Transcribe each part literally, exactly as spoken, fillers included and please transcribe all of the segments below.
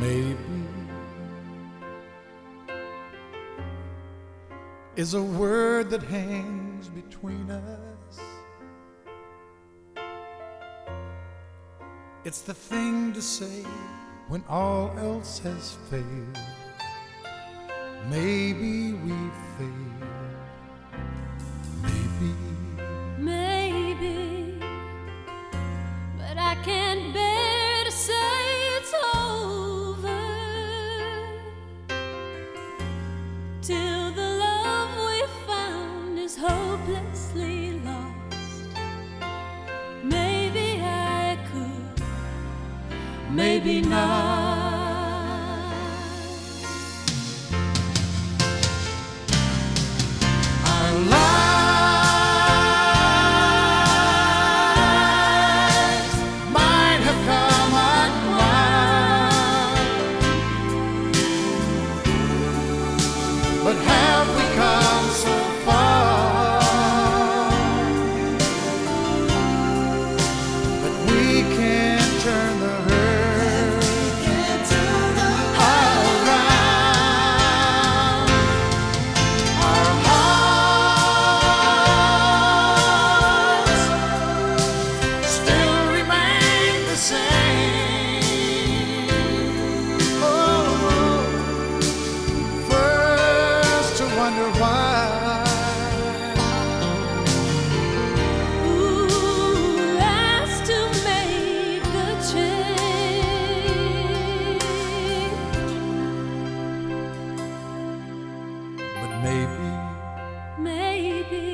Maybe is a word that hangs between us. It's the thing to say when all else has failed. Maybe we failed. Maybe. Maybe. But I can't bear to say it's over till the love we found is hopelessly lost. Maybe I could, maybe not. Our lives might have come undone, but have we come so far that we can't turn the hurt around? Our hearts still remain the same. Oh, first to wonder why. Ooh, last to make the change. But maybe, Maybe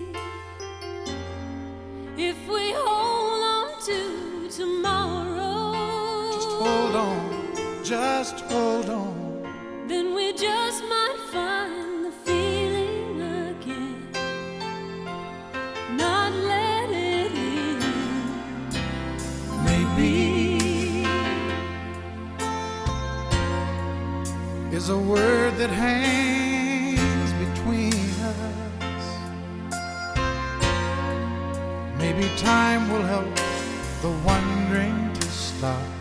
if we hold on to tomorrow, just hold on, just hold on. then we just might find the feeling again. Not let it in. Maybe is a word that hangs between us. Maybe time will help the wondering to stop.